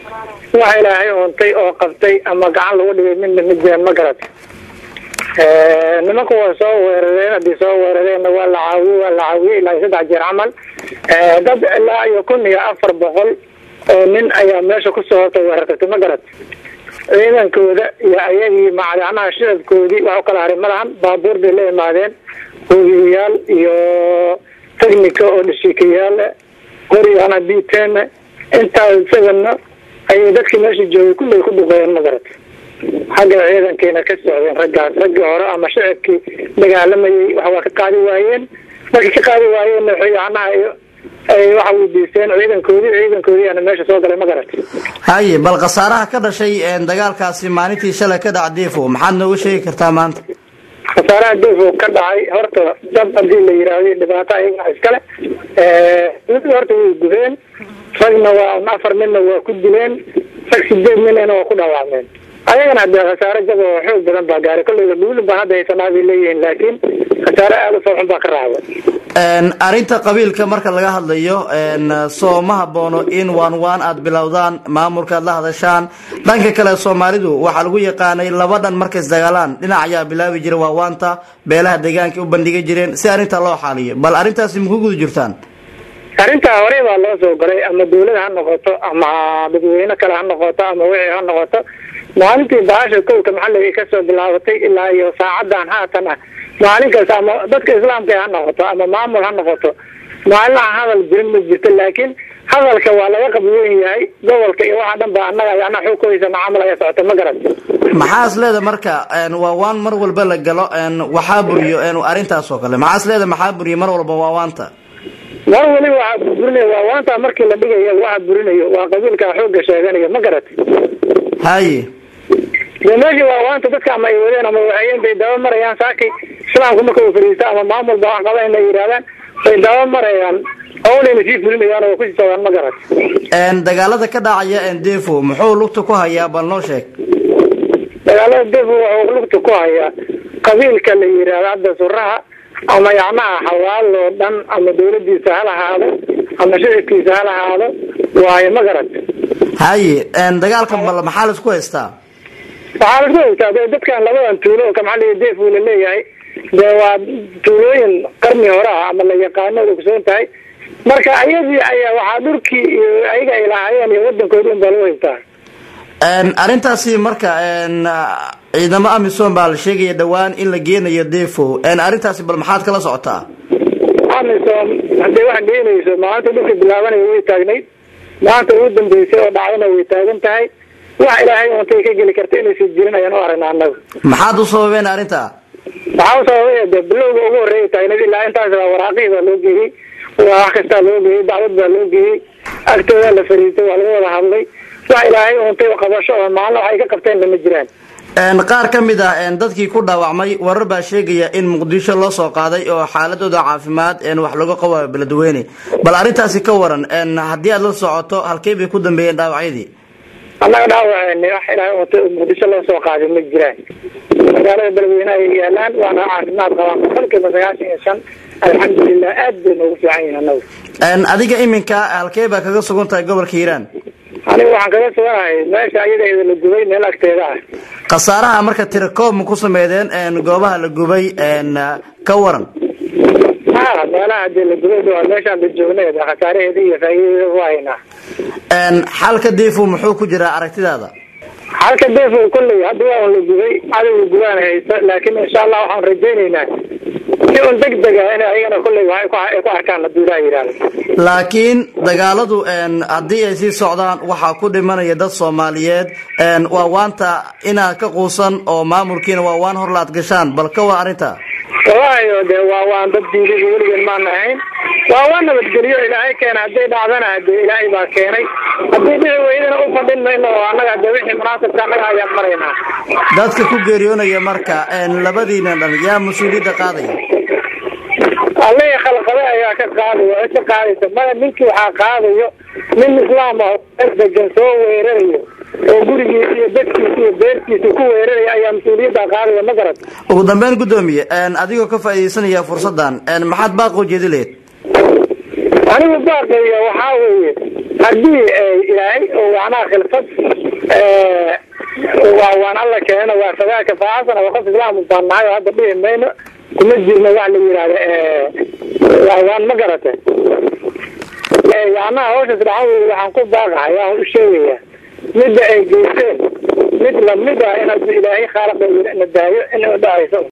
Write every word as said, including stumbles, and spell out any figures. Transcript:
waxa ilaahay oontay oo qabtay ama gacan lagu dhigay midna mid jeen ma garat ee nimanku waa soo weerareen hadii soo weerareen waa la caawiyo waa la caawiyo ilaa saddex jeer camal ee dad ilaa iyo kun iyo afar boqol oo nin ayaa meesha ku soo hortay weerartay ma garat ciidankooda iyo ayagii macdanaha shirabkoodii waxa kala haray malahan baabuur bay la imaadeen hooyayaal iyo technical oo dhishikayaal qoriyana biiteen inta isagana ay dadka meesha joogay kulay ku dhuqeen ma garat xagga ciidankeena ka socdeen raggaas ragga hore ama shacabkii dagaalamayay waxa ka qaadi waayeen markii ka qaadi waayeen waxyaanaha ay waxa uu diiseen ciidankoodii ciidankoodii ana meesha soo galay ma garat haye bal qasaaraha ka dhashay ee dagaalkaasi maalintii shalay ka dhacdeefo maxaad nooga sheegi kartaa maanta qasaaraha deefo ka dhacay horta dad hadii la yiraahdo dhibaato ay iskale ee mid horta way gubeen ragna waa afar minna waa ku dileen rag sideed minna waa ku dhaawacmeen ayagana hadda qasaare jab oo xoog badan baa gaaray kulliga duulin baa hadda haysanaa bay leeyihiin laakiin qasaare aad u faaxun baa ka raacday een arinta qabiilka marka laga hadlayo een Soomaha boono in waan waan aad bilowdaan maamulka la hadashaan dhanka kale Soomaalidu waxa lagu yaqaanay labadan markay dagaalaan dhinac ayaa bilaabi jiray waa waanta beelaha deegaanka u bandhigay jireen si arinta loo xaliyo bal arintaasi ma ku guud jirtaan arinta hore baa loo soo galay ama dawladda ha noqoto ama dadweyne kale ha noqoto ama wixii ha noqoto maalintii baasha kowka maxalliga ka soo bilaabatay ilaa iyo saacadan haatan ah maalin kasta ama dadka islaamka ha noqoto ama maamul ha noqoto maalin hadal jirin ma jirto laakiin hadalka waa laga qabweyn yahay gobolka iyo waxa dhan baa annaga ayana xukumaysa maamul ay socoto ma garan maxaas leeda marka een waa waan mar walba la galo een waxa buriyo een arintaas oo kale maxaas leeda maxaa buriyo mar walba waa waanta war wali waxa burinayo waa waanta markii la dhigayo waxa burinayo waa qabiilka xooga sheeganayo ma garan haye deemeji waa waanta dadka ama ay wadeen ama waxayeen bay dawo marayaan saaki islaamku marka uu fariista ama maamul baa qaba in ay yiraahdaan bay dawo marayaan hawlina si fulinayaan oo ku socdaan ma garan een dagaalada ka dhacaya een deefo muxuu lugta ku hayaa bal noo sheeg dagaalada deefo wuxuu lugta ku hayaa qabiilka la yiraahdo suraha ama yacnaha xawaalo dhan ama dawladiisa hal ahaado ama shirkiisa hal ahaado waa ma garan haye een dagaalka bal maxaa la isku haystaa waxaa la isku dadkan labadan tuulo oo kamxalliga deefo la leeyahay waa tuulooyin qarni hore ama la yaqaano oo kusoo tahay marka ayadii ayaa waxa dhurkii ayaga ay lahaayeen iyo wadankooda in baa loo haystaa een arintaasi marka een ciidamada amisom baa la sheegay dhawaan in la geenayo deefo een arintaasi bal maxaad kala socotaa amisom hadii wax geenayso maanta dhulka bilaabanay way taagnay maanta ugu dambeysay oo dhacdana way taagan tahay wax ilaahay oo intay ka gali karto inay sii jirin ayaan u aragnaa annaga maxaad u sababeen arinta waxaa sababay bilowga ugu horeeyay taagnay ilaa intaas waraaqida loo geeyay wax kasta loo geeyay dacwad baa loo geeyay agtooda la fariistay waa laga wada hadlay wax ilaahay oo intay qabasho oo maalin waxay ka qabteen ma jiraan een qaar kamid ah een dadkii ku dhaawacmay warar baa sheegaya in Muqdisho loo soo qaaday oo xaaladooda caafimaad een wax laga qabo beledweyne bal arintaasi ka waran een hadii aad la socoto halkee bay ku dambeeyeen dhaawacyadii annaga dhaawaceen wax ilaahay oo intay Muqdisho loo soo qaaday ma jiraan magaalada beledweyne ay yaalaan waana caafimaad qabaan boqolkiiba sagaashan iyo shan alxamdulillah aad bay ugu fiican yihiin annagu een adiga iminka halkee baa kaga sugan tahay gobolka Hiiraan aniga waxaan kaga suganahay meesha ayada la gubay meel agteeda ah qasaaraha marka tirakoob ku sameeyeen een goobaha la gubay een ka waran ha meelaha la gubay waa meesha aan joognay qasaaraheedii iyo faa'iidada waayna een xalka deefo muxuu ku jiraa aragtidaada xalka deefo kulli hadda waa la gubay adigu gubaan haysta laakiin insha Allah waxaan rajaynaynaa si uu degdeg ah in ayagana kulli waxay ku arkaan la duulaa yiraahdo laakiin dagaaladu een hadii ay sii socdaan waxa ku dhimanaya dad Soomaaliyeed een waa waanta ina ka quusan oo maamulkiina waa waan hor laad gashaan bal ka waa arinta waayo de waa waan dad diiday weligeed ma nahayn waa waan nabadgeliyo ilaahay keenay hadii dhacdana hadii ilaahay baa keenay hadii dhicii weydana u fadhin mayno annaga de wixii munaasabka annaga ayaan maraynaa dadka ku geeriyoonaya marka een labadiina dhan yaa mas'uuliyadda qaadaya الله خلق يا كقاضي وإيش قاضي ما منك وحقاضي من إسلام هذا جنسه ويريه وقولي يبكي يبكي سكوا يريه أيام سوريا قاضي مقرد وقدام قدامي أن أديكوا كفاية سنة فرصة دان أن ما حد باقو جديد أنا باقي وحاول haddii ilaahay waanaa khilfad waan alla keeno waa fadaaka faacasana waa qof islaam u baanahay oo hadda dhihi mayno kuma jirno wax la yidhaahda waan ma garatay yacnaha hawshaas dhaxadeeda waxaan ku baaqahay waan u sheegayaa midda ay geysteen mid lamid ah in haddii ilaahay khaaliqeeda na daayo in u dhacayso